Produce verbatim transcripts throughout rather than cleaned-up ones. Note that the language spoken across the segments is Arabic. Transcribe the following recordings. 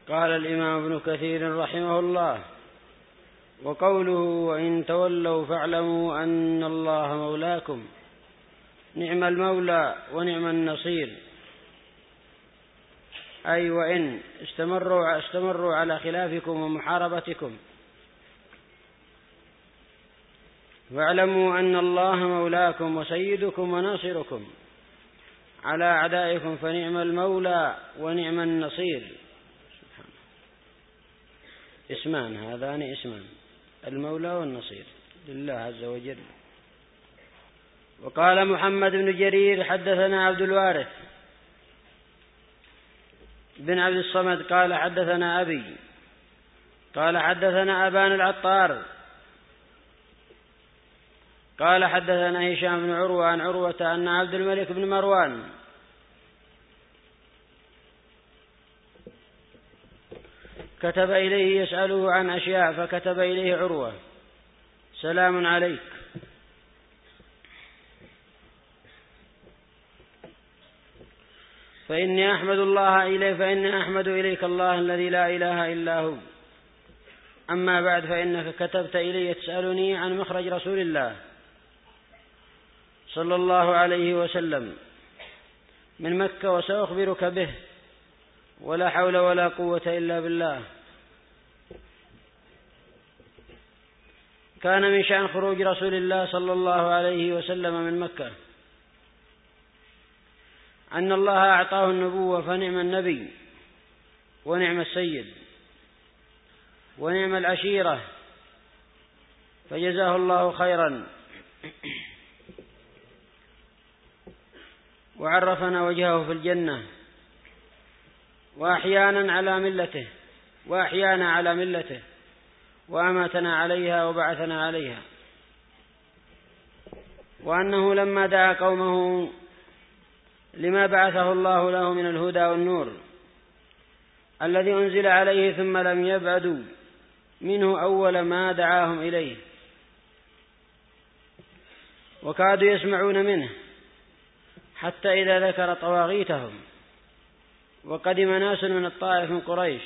قال الإمام ابن كثير رحمه الله: وقوله وإن تولوا فاعلموا أن الله مولاكم، نعم المولى ونعم النصير، أي وإن استمروا, استمروا على خلافكم ومحاربتكم فاعلموا أن الله مولاكم وسيدكم وناصركم على أعدائكم، فنعم المولى ونعم النصير. اسمان، هذان اسمان، المولى والنصير لله عز وجل. وقال محمد بن جرير: حدثنا عبد الوارث بن عبد الصمد قال حدثنا أبي قال حدثنا أبان العطار قال حدثنا هشام بن عروة عن عروة أن عبد الملك بن مروان كتب إليه يسأله عن أشياء، فكتب إليه عروة: سلام عليك، فإني أحمد الله إليه فإني أحمد إليك الله الذي لا إله إلا هو. أما بعد، فإنك كتبت إلي تسألني عن مخرج رسول الله صلى الله عليه وسلم من مكة، وسأخبرك به، ولا حول ولا قوة إلا بالله. كان من شأن خروج رسول الله صلى الله عليه وسلم من مكة أن الله أعطاه النبوة، فنعم النبي ونعم السيد ونعم العشيرة، فجزاه الله خيرا وعرفنا وجهه في الجنة، وأحيانا على ملته وأحيانا على ملته وأماتنا عليها وبعثنا عليها. وأنه لما دعا قومه لما بعثه الله له من الهدى والنور الذي أنزل عليه، ثم لم يبعدوا منه أول ما دعاهم إليه، وكادوا يسمعون منه، حتى إذا ذكر طواغيتهم وقدم ناس من الطائف من قريش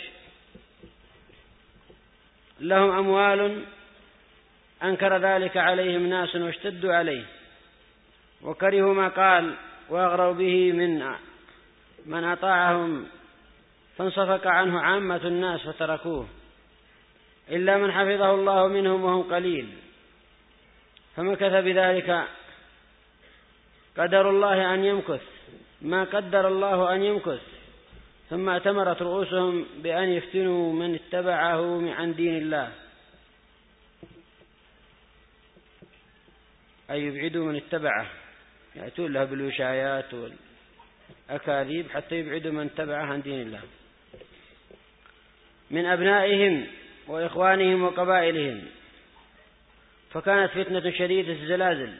لهم أموال، أنكر ذلك عليهم ناس واشتدوا عليه وكرهوا ما قال، وأغروا به من من أطاعهم، فانصفق عنه عامة الناس فتركوه، إلا من حفظه الله منهم وهم قليل. فمكث بذلك قدر الله أن يمكث ما قدر الله أن يمكث، ثم اعتمرت رؤوسهم بأن يفتنوا من اتبعه عن دين الله، أي يبعدوا من اتبعه، يأتون له بالوشايات والأكاذيب حتى يبعدوا من اتبعه عن دين الله من أبنائهم وإخوانهم وقبائلهم. فكانت فتنة شديدة الزلازل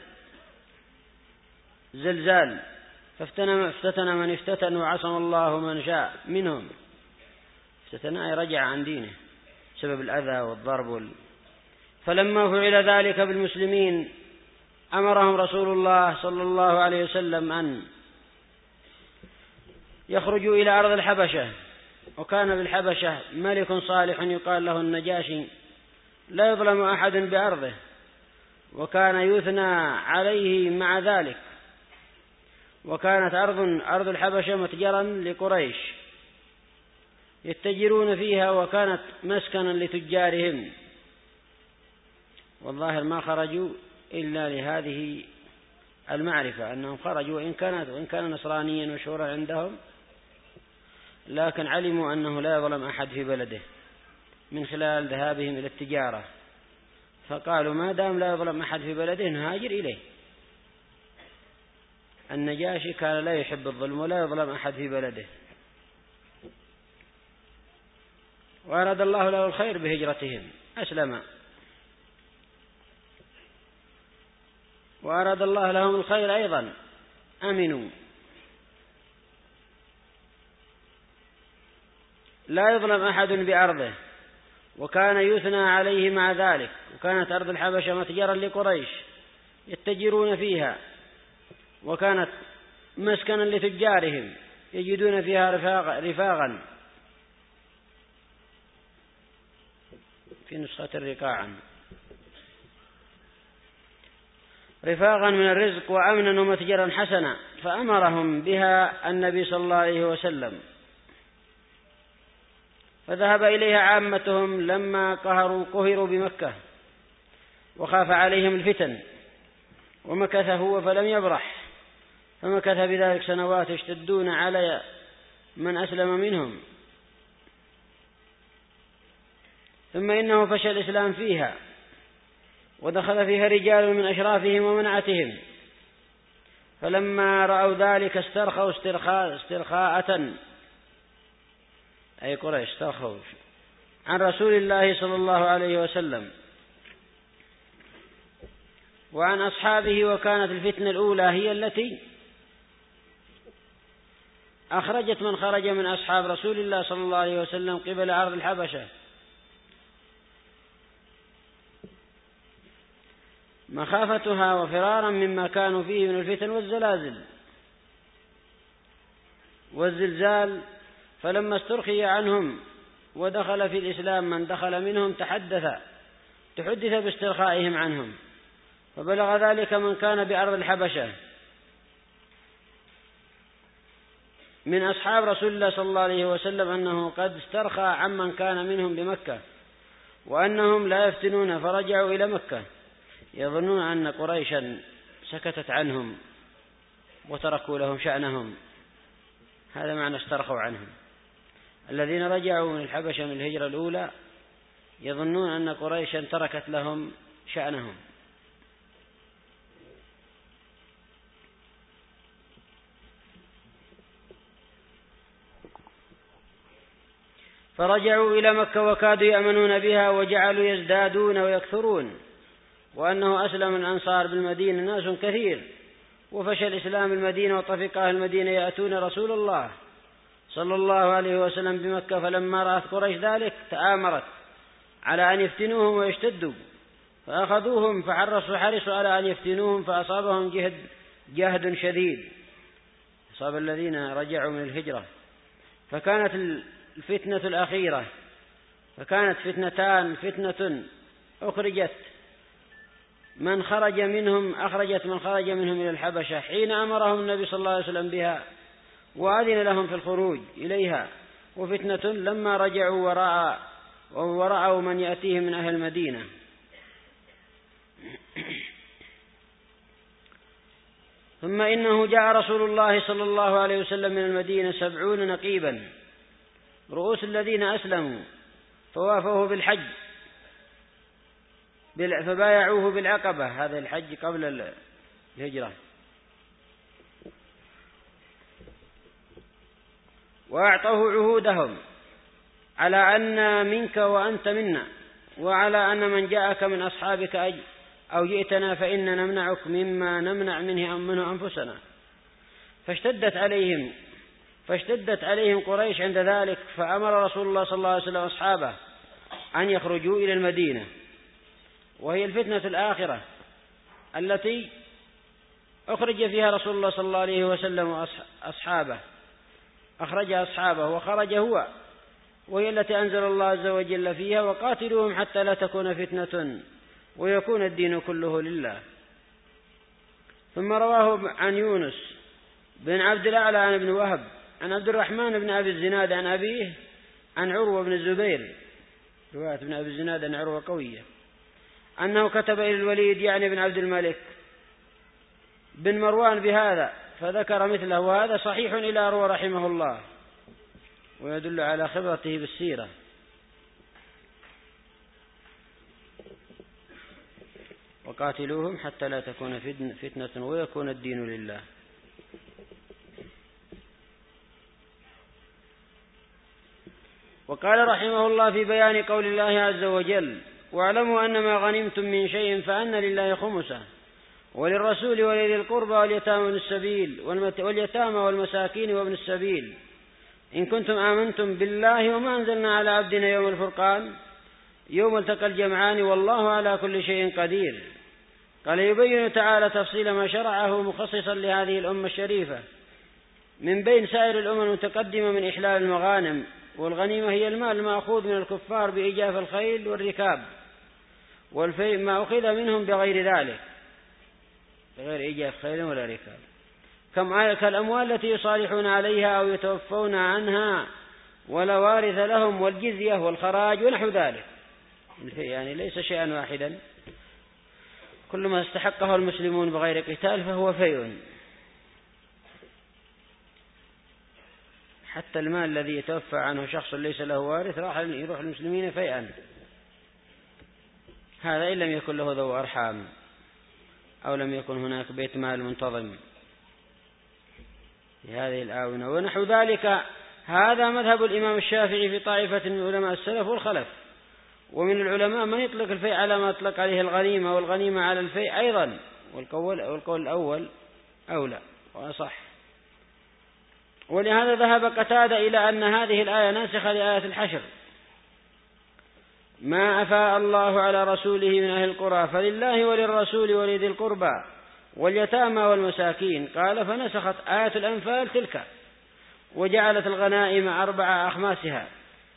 زلزال، فافتتن من افتتن وعصم الله من شاء منهم. افتتن أي رجع عن دينه سبب الأذى والضرب وال... فلما فعل ذلك بالمسلمين أمرهم رسول الله صلى الله عليه وسلم أن يخرجوا إلى أرض الحبشة. وكان بالحبشة ملك صالح يقال له النجاشي، لا يظلم أحد بأرضه، وكان يثنى عليه مع ذلك. وكانت أرض أرض الحبشة متجرا لقريش يتجرون فيها، وكانت مسكنا لتجارهم، والظاهر ما خرجوا إلا لهذه المعرفة أنهم خرجوا، وإن كانت وإن كان نصرانيا مشهورا عندهم، لكن علموا أنه لا يظلم أحد في بلده من خلال ذهابهم إلى التجارة، فقالوا ما دام لا يظلم أحد في بلده نهاجر إليه. النجاشي كان لا يحب الظلم ولا يظلم أحد في بلده، وأراد الله له الخير بهجرتهم، أسلم، وأراد الله لهم الخير أيضا، أمنوا. لا يظلم أحد بأرضه، وكان يثنى عليه مع ذلك. وكانت أرض الحبشة متجرا لقريش يتجرون فيها، وكانت مسكنا لتجارهم يجدون فيها رفاقا. في نسخة رقاعا، رفاقا من الرزق وأمنا ومتجرا حسنا، فأمرهم بها النبي صلى الله عليه وسلم، فذهب إليها عامتهم لما قهروا قهروا بمكة وخاف عليهم الفتن، ومكث هو فلم يبرح، فمكث بذلك سنوات يشتدون على من أسلم منهم، ثم إنه فشى الإسلام فيها، ودخل فيها رجال من أشرافهم ومنعتهم، فلما رأوا ذلك استرخوا استرخاء استرخاءة، أي قريش استرخوا عن رسول الله صلى الله عليه وسلم وعن أصحابه. وكانت الفتنة الأولى هي التي أخرجت من خرج من أصحاب رسول الله صلى الله عليه وسلم قبل أرض الحبشة، مخافتها وفرارا مما كانوا فيه من الفتن والزلازل والزلزال. فلما استرخي عنهم ودخل في الإسلام من دخل منهم تحدث تحدث باسترخائهم عنهم، فبلغ ذلك من كان بأرض الحبشة من أصحاب رسول الله صلى الله عليه وسلم أنه قد استرخى عمن كان منهم بمكة، وأنهم لا يفتنون، فرجعوا إلى مكة يظنون أن قريشا سكتت عنهم وتركوا لهم شأنهم. هذا معنى استرخوا عنهم. الذين رجعوا من الحبشة من الهجرة الأولى يظنون أن قريشا تركت لهم شأنهم. فرجعوا إلى مكة وكادوا يأمنون بها، وجعلوا يزدادون ويكثرون، وأنه أسلم الأنصار بالمدينة ناس كثير، وفشى الإسلام المدينة، وطفق أهل المدينة يأتون رسول الله صلى الله عليه وسلم بمكة. فلما رأت قريش ذلك تآمرت على أن يفتنوهم ويشتدوا، فأخذوهم فحرصوا حرصوا على أن يفتنوهم، فأصابهم جهد جهد شديد، أصاب الذين رجعوا من الهجرة. فكانت الفتنة الأخيرة فكانت فتنتان، فتنة أخرجت من خرج منهم أخرجت من خرج منهم إلى الحبشة حين أمرهم النبي صلى الله عليه وسلم بها وأذن لهم في الخروج إليها، وفتنة لما رجعوا وراء ورأوا من يأتيهم من أهل المدينة. ثم إنه جاء رسول الله صلى الله عليه وسلم من المدينة سبعون نقيبا رؤوس الذين أسلموا، فوافوه بالحج فبايعوه بالعقبة، هذا الحج قبل الهجرة، وأعطوه عهودهم على أن منك وأنت منا، وعلى أن من جاءك من أصحابك أو جئتنا فإن نمنعك مما نمنع منه منه أنفسنا. فاشتدت عليهم فاشتدت عليهم قريش عند ذلك، فأمر رسول الله صلى الله عليه وسلم أصحابه أن يخرجوا إلى المدينة، وهي الفتنة الآخرة التي أخرج فيها رسول الله صلى الله عليه وسلم أصحابه أخرج أصحابه وخرج هو، وهي التي أنزل الله عز وجل فيها: وقاتلوهم حتى لا تكون فتنة ويكون الدين كله لله. ثم رواه عن يونس بن عبد الأعلى عن ابن وهب عن عبد الرحمن بن أبي الزناد عن أبيه عن عروة بن الزبير، رواية ابن أبي الزناد عن عروة قوية، أنه كتب إلى الوليد يعني بن عبد الملك بن مروان بهذا، فذكر مثله، وهذا صحيح إلى عروة رحمه الله، ويدل على خبرته بالسيرة. وقاتلوهم حتى لا تكون فتنة ويكون الدين لله. وقال رحمه الله في بيان قول الله عز وجل: واعلموا أن ما غنمتم من شيء فأن لله خمسه وللرسول ولذي القربى واليتامى وابن السبيل واليتامى والمساكين وابن السبيل إن كنتم آمنتم بالله وما أنزلنا على عبدنا يوم الفرقان يوم التقى الجمعان والله على كل شيء قدير. قال: يبين تعالى تفصيل ما شرعه مخصصا لهذه الأمة الشريفة من بين سائر الأمم المتقدمة من إحلال المغانم والغنيمة هي المال المأخوذ من الكفار بإيجاف الخيل والركاب، والفيء ما أخذ منهم بغير ذلك، بغير إيجاف خيل ولا ركاب، كالأموال التي يصالحون عليها أو يتوفون عنها ولا وارث لهم، والجزية والخراج ونحو ذلك. يعني ليس شيئا واحدا، كل ما استحقه المسلمون بغير قتال فهو فيء. حتى المال الذي يتوفى عنه شخص ليس له وارث راح يروح المسلمين فيئا، هذا إن لم يكن له ذو أرحام أو لم يكن هناك بيت مال منتظم في هذه الآونة ونحو ذلك. هذا مذهب الإمام الشافعي في طائفة من علماء السلف والخلف. ومن العلماء من يطلق الفيء على ما أطلق عليه الغنيمة، والغنيمة على الفيء أيضا، والقول, والقول الأول أولى وأصح. ولهذا ذهب قتادة إلى أن هذه الآية ناسخة لآية الحشر: ما أفاء الله على رسوله من أهل القرى فلله وللرسول ولذي القربى واليتامى والمساكين. قال: فنسخت آية الأنفال تلك وجعلت الغنائم أربع أخماسها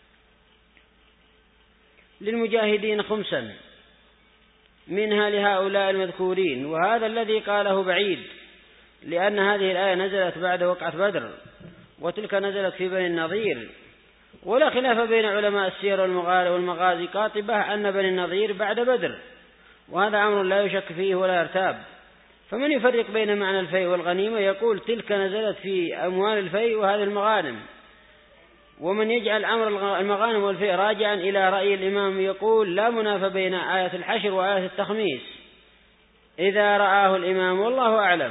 للمجاهدين خمسا منها لهؤلاء المذكورين. وهذا الذي قاله بعيد، لأن هذه الآية نزلت بعد وقعة بدر، وتلك نزلت في بني النضير. ولا خلاف بين علماء السير والمغازي قاطبة أن بني النضير بعد بدر، وهذا أمر لا يشك فيه ولا يرتاب. فمن يفرق بين معنى الفيء والغنيمة يقول تلك نزلت في أموال الفيء وهذه المغانم، ومن يجعل أمر المغانم والفيء راجعا إلى رأي الإمام يقول لا منافى بين آية الحشر وآية التخميس إذا رآه الإمام، والله أعلم.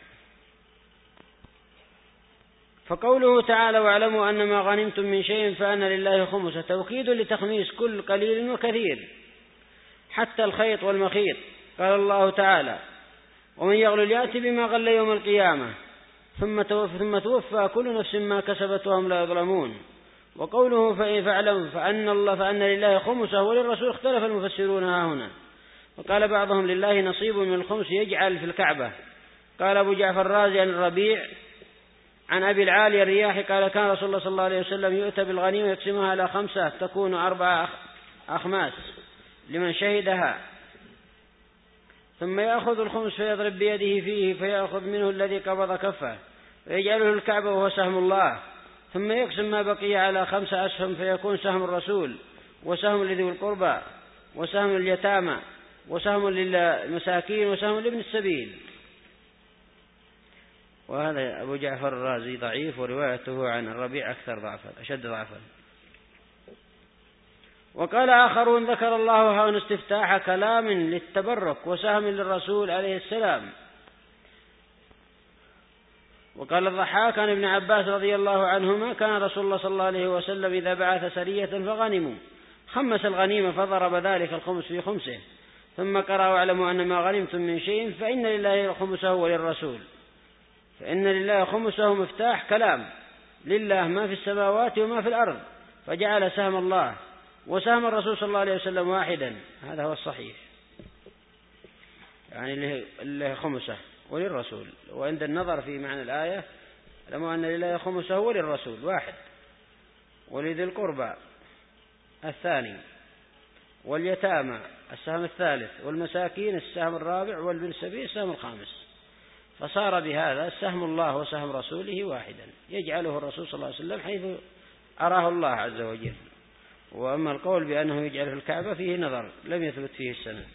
فقوله تعالى: واعلموا أن ما غنمتم من شيء فأن لله خمسه، توكيد لتخميس كل قليل وكثير حتى الخيط والمخيط. قال الله تعالى: ومن يغل يأتي بما غل يوم القيامة ثم توفى, ثم توفى كل نفس ما كسبت وهم لا يظلمون. وقوله فاعلم فأن الله فأن لله خمسه وللرسول، اختلف المفسرون ها هنا، وقال بعضهم لله نصيب من الخمس يجعل في الكعبة. قال أبو جعفر الرازي عن الربيع عن أبي العالي الرياحي قال: كان رسول الله صلى الله عليه وسلم يؤتى بالغنيمة يقسمها على خمسة تكون أربع أخماس لمن شهدها، ثم يأخذ الخمس فيضرب بيده فيه فيأخذ منه الذي قبض كفه ويجعله الكعبة وهو سهم الله، ثم يقسم ما بقي على خمسة أسهم فيكون سهم الرسول وسهم لذوي القربى وسهم اليتامى وسهم للمساكين وسهم لابن السبيل. وهذا أبو جعفر الرازي ضعيف، وروايته عن الربيع أكثر ضعفا أشد ضعفا. وقال آخرون ذكر الله هنا استفتاح كلام للتبرك وسهم للرسول عليه السلام. وقال الضحاك عن ابن عباس رضي الله عنهما: كان رسول الله صلى الله عليه وسلم إذا بعث سرية فغنموا خمس الغنيمة فضرب ذلك الخمس في خمسه، ثم قرأ: واعلموا أن ما غنمتم من شيء فإن لله خمسه وللرسول. فإن لله خمسه مفتاح كلام، لله ما في السماوات وما في الأرض، فجعل سهم الله وسهم الرسول صلى الله عليه وسلم واحدا. هذا هو الصحيح، يعني لله خمسه وللرسول. وعند النظر في معنى الآية لما أن لله خمسه وللرسول واحد، ولذي القربى الثاني، واليتامى السهم الثالث، والمساكين السهم الرابع، والابن السبيل السهم الخامس. فصار بهذا سهم الله وسهم رسوله واحدا، يجعله الرسول صلى الله عليه وسلم حيث أراه الله عز وجل. وأما القول بأنه يجعل في الكعبة فيه نظر لم يثبت فيه السند.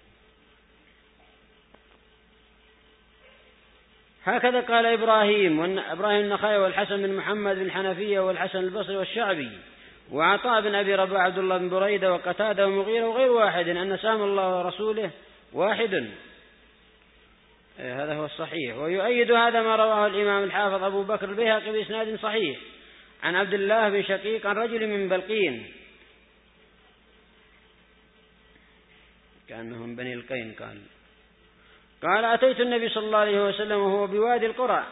هكذا قال إبراهيم وإبراهيم النخعي والحسن بن محمد بن حنفية والحسن البصري والشعبي وعطاء بن أبي رباح عبد الله بن بريدة وقتادة ومغيرة وغير واحد أن سهم الله ورسوله واحد. هذا هو الصحيح. ويؤيد هذا ما رواه الإمام الحافظ أبو بكر البيهقي بإسناد صحيح عن عبد الله بن شقيق عن رجل من بلقين كأنه من بني القين قال قال أتيت النبي صلى الله عليه وسلم وهو بوادي القرى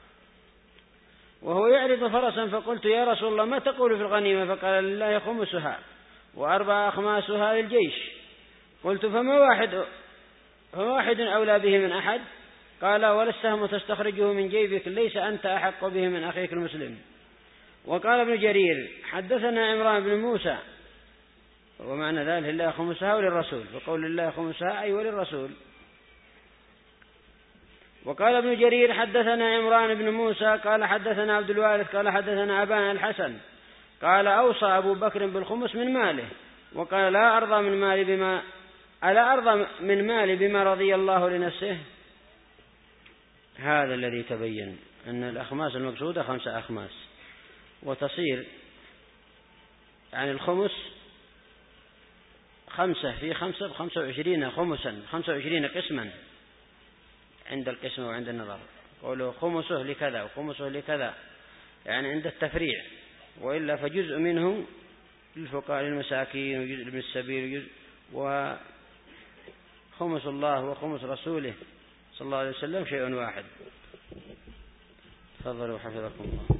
وهو يعرض فرسا، فقلت: يا رسول الله ما تقول في الغنيمة؟ فقال: لله خمسها وأربع أخماسها للجيش. قلت: فما واحد فما واحد أولى به من أحد؟ قال: ولا السهم تستخرجه من جيبك، ليس أنت أحق به من أخيك المسلم. وقال ابن جرير حدثنا عمران بن موسى ومعنى ذلك لله خمسها وللرسول، وقول الله خمسها أي وللرسول. وقال ابن جرير حدثنا عمران بن موسى قال حدثنا عبد الوارث قال حدثنا أبان الحسن قال أوصى أبو بكر بالخمس من ماله، وقال لا أرضى من مالي بما ألا أرضى من مالي بما رضي الله لنفسه. هذا الذي تبين أن الأخماس المقصودة خمسة أخماس، وتصير يعني الخمس خمسة في خمسة بخمسة وعشرين خمسا، خمسة وعشرين قسما عند القسم وعند النظر. قوله خمسه لكذا وخمسه لكذا يعني عند التفريع، وإلا فجزء منه للفقراء للمساكين وجزء من السبيل وجزء وخمس الله وخمس رسوله صلى الله عليه وسلم شيء واحد. تفضلوا حفظكم الله.